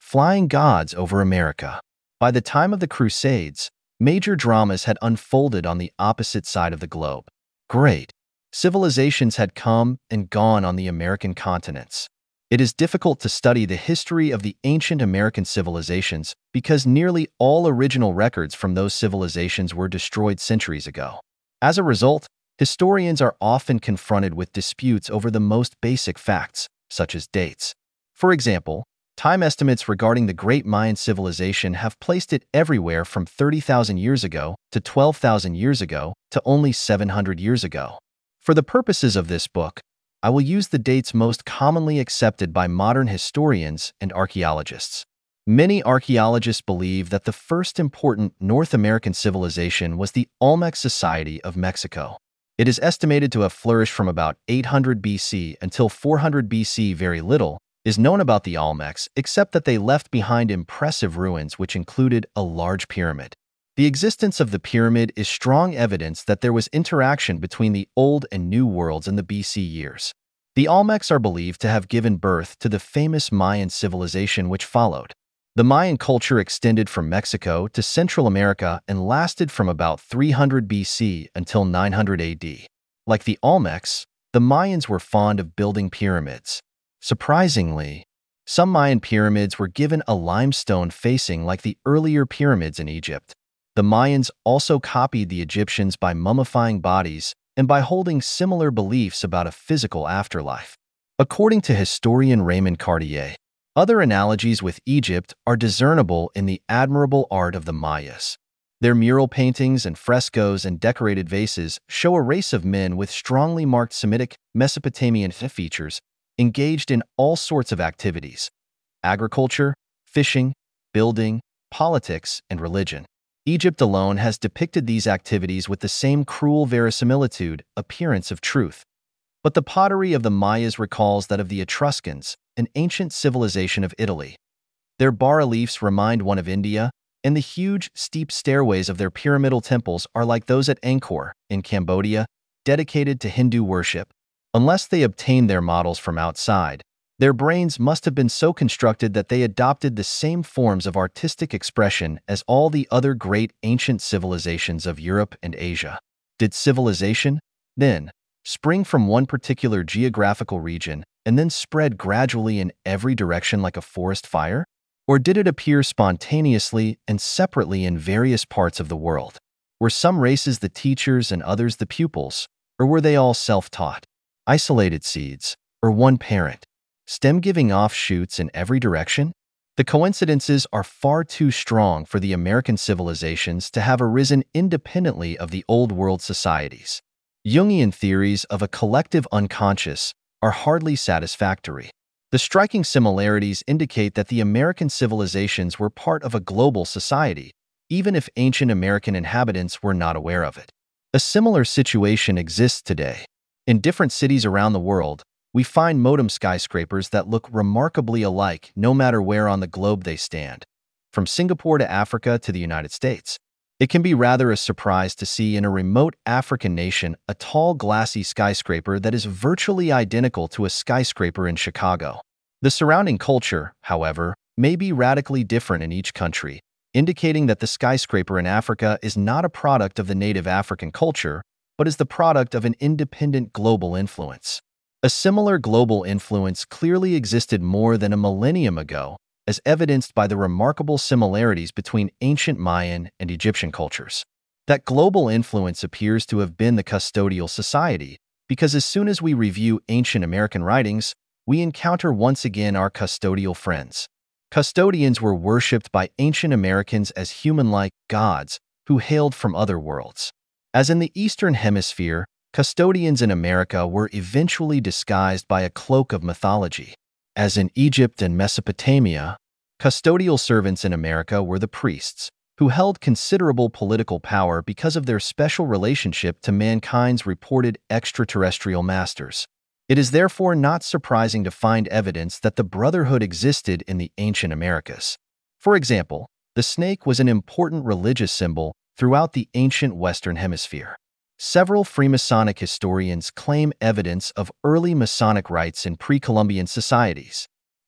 Flying gods over America. By the time of the Crusades, major dramas had unfolded on the opposite side of the globe. Great civilizations had come and gone on the American continents. It is difficult to study the history of the ancient American civilizations because nearly all original records from those civilizations were destroyed centuries ago. As a result, historians are often confronted with disputes over the most basic facts, such as dates. For example, time estimates regarding the Great Mayan civilization have placed it everywhere from 30,000 years ago to 12,000 years ago to only 700 years ago. For the purposes of this book, I will use the dates most commonly accepted by modern historians and archaeologists. Many archaeologists believe that the first important North American civilization was the Olmec Society of Mexico. It is estimated to have flourished from about 800 BC until 400 BC. Very little is known about the Olmecs except that they left behind impressive ruins which included a large pyramid. The existence of the pyramid is strong evidence that there was interaction between the Old and New worlds in the BC years. The Olmecs are believed to have given birth to the famous Mayan civilization which followed. The Mayan culture extended from Mexico to Central America and lasted from about 300 BC until 900 AD. Like the Olmecs, the Mayans were fond of building pyramids. Surprisingly, some Mayan pyramids were given a limestone facing like the earlier pyramids in Egypt. The Mayans also copied the Egyptians by mummifying bodies and by holding similar beliefs about a physical afterlife. According to historian Raymond Cartier, other analogies with Egypt are discernible in the admirable art of the Mayas. Their mural paintings and frescoes and decorated vases show a race of men with strongly marked Semitic, Mesopotamian features, engaged in all sorts of activities: agriculture, fishing, building, politics, and religion. Egypt alone has depicted these activities with the same cruel verisimilitude, appearance of truth. But the pottery of the Mayas recalls that of the Etruscans, an ancient civilization of Italy. Their bas-reliefs remind one of India, and the huge, steep stairways of their pyramidal temples are like those at Angkor, in Cambodia, dedicated to Hindu worship. Unless they obtained their models from outside, their brains must have been so constructed that they adopted the same forms of artistic expression as all the other great ancient civilizations of Europe and Asia. Did civilization, then, spring from one particular geographical region and then spread gradually in every direction like a forest fire? Or did it appear spontaneously and separately in various parts of the world? Were some races the teachers and others the pupils, or were they all self-taught? Isolated seeds, or one parent? Stem giving off shoots in every direction? The coincidences are far too strong for the American civilizations to have arisen independently of the Old World societies. Jungian theories of a collective unconscious are hardly satisfactory. The striking similarities indicate that the American civilizations were part of a global society, even if ancient American inhabitants were not aware of it. A similar situation exists today. In different cities around the world, we find modern skyscrapers that look remarkably alike no matter where on the globe they stand, from Singapore to Africa to the United States. It can be rather a surprise to see in a remote African nation a tall, glassy skyscraper that is virtually identical to a skyscraper in Chicago. The surrounding culture, however, may be radically different in each country, indicating that the skyscraper in Africa is not a product of the native African culture, but is the product of an independent global influence. A similar global influence clearly existed more than a millennium ago, as evidenced by the remarkable similarities between ancient Mayan and Egyptian cultures. That global influence appears to have been the custodial society, because as soon as we review ancient American writings, we encounter once again our custodial friends. Custodians were worshipped by ancient Americans as human-like gods who hailed from other worlds. As in the Eastern Hemisphere, custodians in America were eventually disguised by a cloak of mythology. As in Egypt and Mesopotamia, custodial servants in America were the priests, who held considerable political power because of their special relationship to mankind's reported extraterrestrial masters. It is therefore not surprising to find evidence that the brotherhood existed in the ancient Americas. For example, the snake was an important religious symbol throughout the ancient Western Hemisphere. Several Freemasonic historians claim evidence of early Masonic rites in pre-Columbian societies.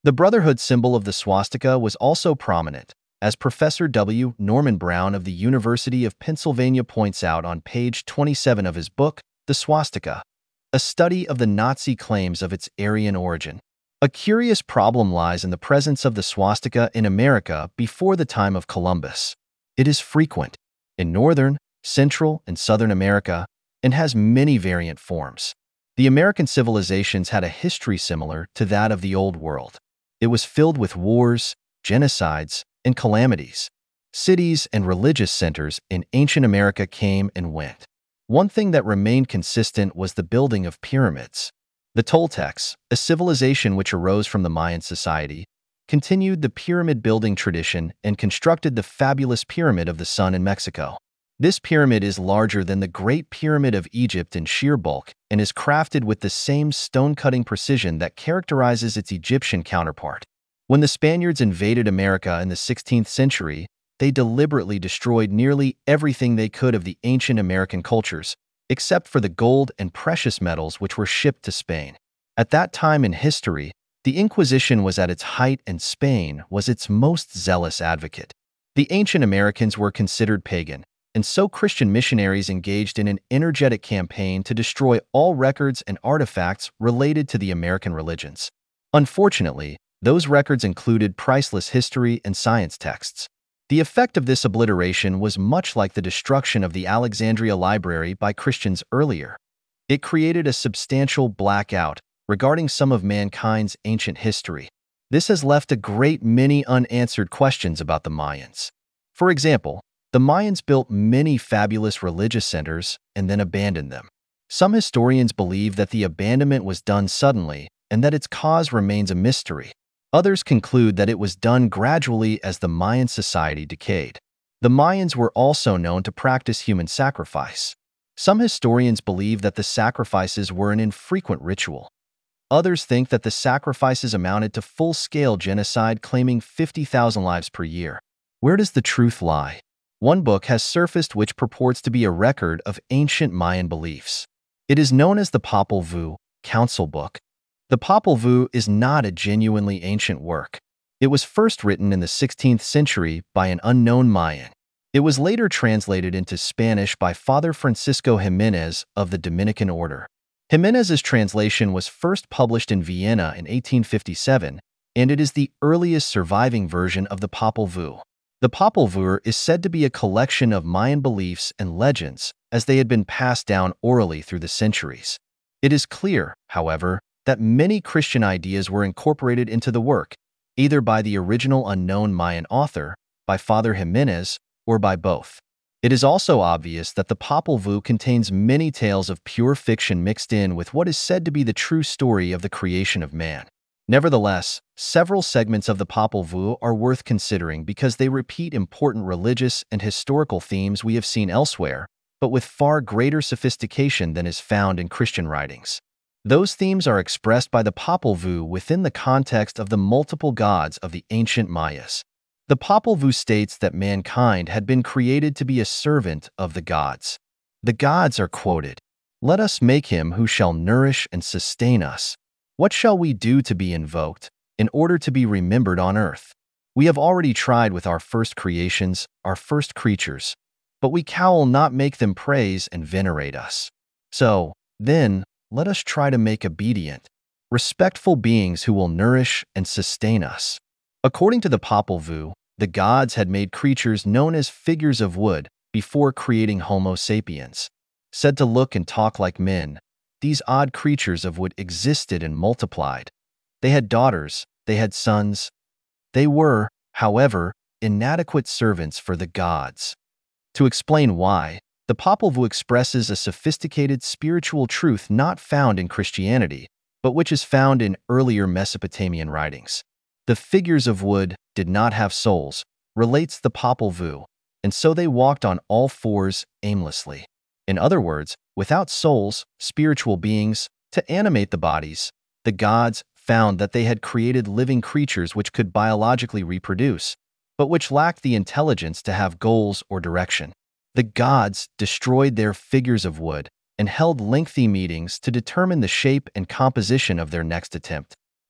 The Brotherhood symbol of the swastika was also prominent, as Professor W. Norman Brown of the University of Pennsylvania points out on page 27 of his book, The Swastika, a study of the Nazi claims of its Aryan origin. A curious problem lies in the presence of the swastika in America before the time of Columbus. It is frequent in Northern, Central, and Southern America and has many variant forms. The American civilizations had a history similar to that of the Old World. It was filled with wars, genocides, and calamities. Cities and religious centers in ancient America came and went. One thing that remained consistent was the building of pyramids. The Toltecs, a civilization which arose from the Mayan society, continued the pyramid-building tradition and constructed the fabulous Pyramid of the Sun in Mexico. This pyramid is larger than the Great Pyramid of Egypt in sheer bulk and is crafted with the same stone-cutting precision that characterizes its Egyptian counterpart. When the Spaniards invaded America in the 16th century, they deliberately destroyed nearly everything they could of the ancient American cultures, except for the gold and precious metals which were shipped to Spain. At that time in history, the Inquisition was at its height and Spain was its most zealous advocate. The ancient Americans were considered pagan, and so Christian missionaries engaged in an energetic campaign to destroy all records and artifacts related to the American religions. Unfortunately, those records included priceless history and science texts. The effect of this obliteration was much like the destruction of the Alexandria Library by Christians earlier. It created a substantial blackout regarding some of mankind's ancient history. This has left a great many unanswered questions about the Mayans. For example, the Mayans built many fabulous religious centers and then abandoned them. Some historians believe that the abandonment was done suddenly and that its cause remains a mystery. Others conclude that it was done gradually as the Mayan society decayed. The Mayans were also known to practice human sacrifice. Some historians believe that the sacrifices were an infrequent ritual. Others think that the sacrifices amounted to full-scale genocide, claiming 50,000 lives per year. Where does the truth lie? One book has surfaced which purports to be a record of ancient Mayan beliefs. It is known as the Popol Vuh Council Book. The Popol Vuh is not a genuinely ancient work. It was first written in the 16th century by an unknown Mayan. It was later translated into Spanish by Father Francisco Jiménez of the Dominican Order. Jiménez's translation was first published in Vienna in 1857, and it is the earliest surviving version of the Popol Vuh. The Popol Vuh is said to be a collection of Mayan beliefs and legends as they had been passed down orally through the centuries. It is clear, however, that many Christian ideas were incorporated into the work, either by the original unknown Mayan author, by Father Jiménez, or by both. It is also obvious that the Popol Vuh contains many tales of pure fiction mixed in with what is said to be the true story of the creation of man. Nevertheless, several segments of the Popol Vuh are worth considering because they repeat important religious and historical themes we have seen elsewhere, but with far greater sophistication than is found in Christian writings. Those themes are expressed by the Popol Vuh within the context of the multiple gods of the ancient Mayas. The Popol Vuh states that mankind had been created to be a servant of the gods. The gods are quoted, "Let us make him who shall nourish and sustain us. What shall we do to be invoked, in order to be remembered on earth? We have already tried with our first creations, our first creatures, but we will not make them praise and venerate us. So, then, let us try to make obedient, respectful beings who will nourish and sustain us." According to the Popol Vuh, the gods had made creatures known as figures of wood before creating Homo sapiens. Said to look and talk like men, these odd creatures of wood existed and multiplied. They had daughters, they had sons. They were, however, inadequate servants for the gods. To explain why, the Popol Vuh expresses a sophisticated spiritual truth not found in Christianity, but which is found in earlier Mesopotamian writings. The figures of wood did not have souls, relates the Popol Vuh, and so they walked on all fours aimlessly. In other words, without souls, spiritual beings, to animate the bodies, the gods found that they had created living creatures which could biologically reproduce, but which lacked the intelligence to have goals or direction. The gods destroyed their figures of wood and held lengthy meetings to determine the shape and composition of their next attempt.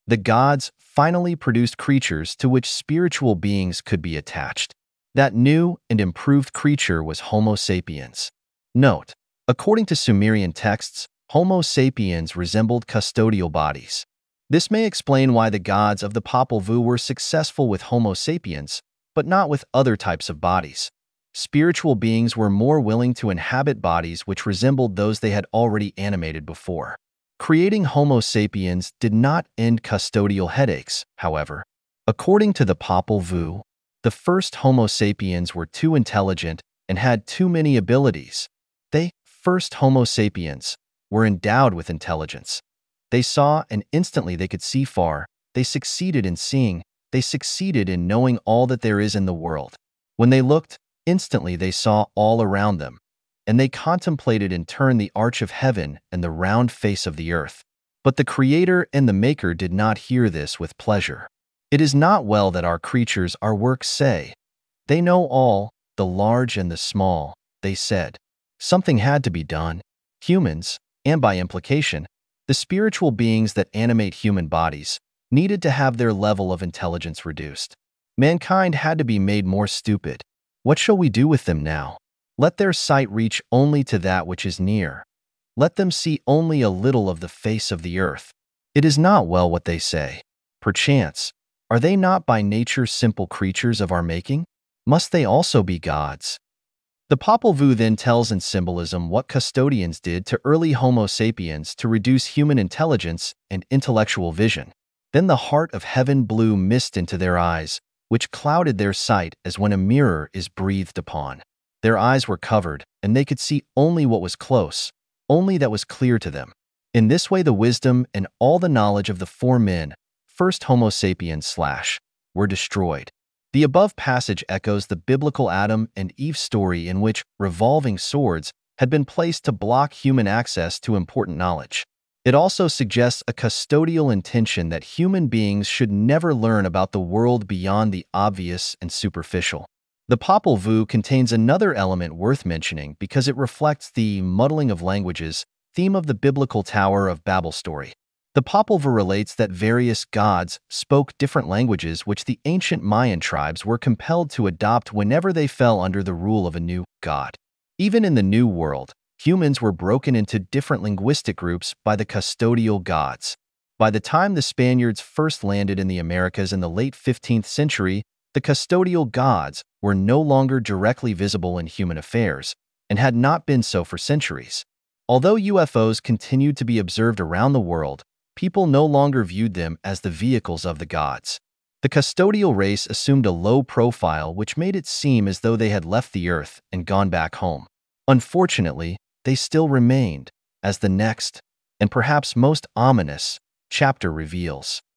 The gods finally produced creatures to which spiritual beings could be attached. That new and improved creature was Homo sapiens. Note: according to Sumerian texts, Homo sapiens resembled custodial bodies. This may explain why the gods of the Popol Vuh were successful with Homo sapiens, but not with other types of bodies. Spiritual beings were more willing to inhabit bodies which resembled those they had already animated before. Creating Homo sapiens did not end custodial headaches, however. According to the Popol Vuh, the first Homo sapiens were too intelligent and had too many abilities. They, first Homo sapiens, were endowed with intelligence. They saw, and instantly they could see far. They succeeded in seeing. They succeeded in knowing all that there is in the world. When they looked, instantly they saw all around them, and they contemplated in turn the arch of heaven and the round face of the earth. But the Creator and the Maker did not hear this with pleasure. It is not well that our creatures our works say. They know all, the large and the small, they said. Something had to be done. Humans, and by implication, the spiritual beings that animate human bodies, needed to have their level of intelligence reduced. Mankind had to be made more stupid. What shall we do with them now? Let their sight reach only to that which is near. Let them see only a little of the face of the earth. It is not well what they say. Perchance, are they not by nature simple creatures of our making? Must they also be gods? The Popol Vuh then tells in symbolism what custodians did to early Homo sapiens to reduce human intelligence and intellectual vision. Then the heart of heaven blew mist into their eyes, which clouded their sight as when a mirror is breathed upon. Their eyes were covered, and they could see only what was close, only that was clear to them. In this way the wisdom and all the knowledge of the four men, first Homo sapiens / were destroyed. The above passage echoes the biblical Adam and Eve story in which revolving swords had been placed to block human access to important knowledge. It also suggests a custodial intention that human beings should never learn about the world beyond the obvious and superficial. The Popol Vuh contains another element worth mentioning because it reflects the muddling of languages theme of the biblical Tower of Babel story. The Popol Vuh relates that various gods spoke different languages which the ancient Mayan tribes were compelled to adopt whenever they fell under the rule of a new god. Even in the New World, humans were broken into different linguistic groups by the custodial gods. By the time the Spaniards first landed in the Americas in the late 15th century, the custodial gods were no longer directly visible in human affairs and had not been so for centuries. Although UFOs continued to be observed around the world, people no longer viewed them as the vehicles of the gods. The custodial race assumed a low profile which made it seem as though they had left the earth and gone back home. Unfortunately, they still remained, as the next, and perhaps most ominous, chapter reveals.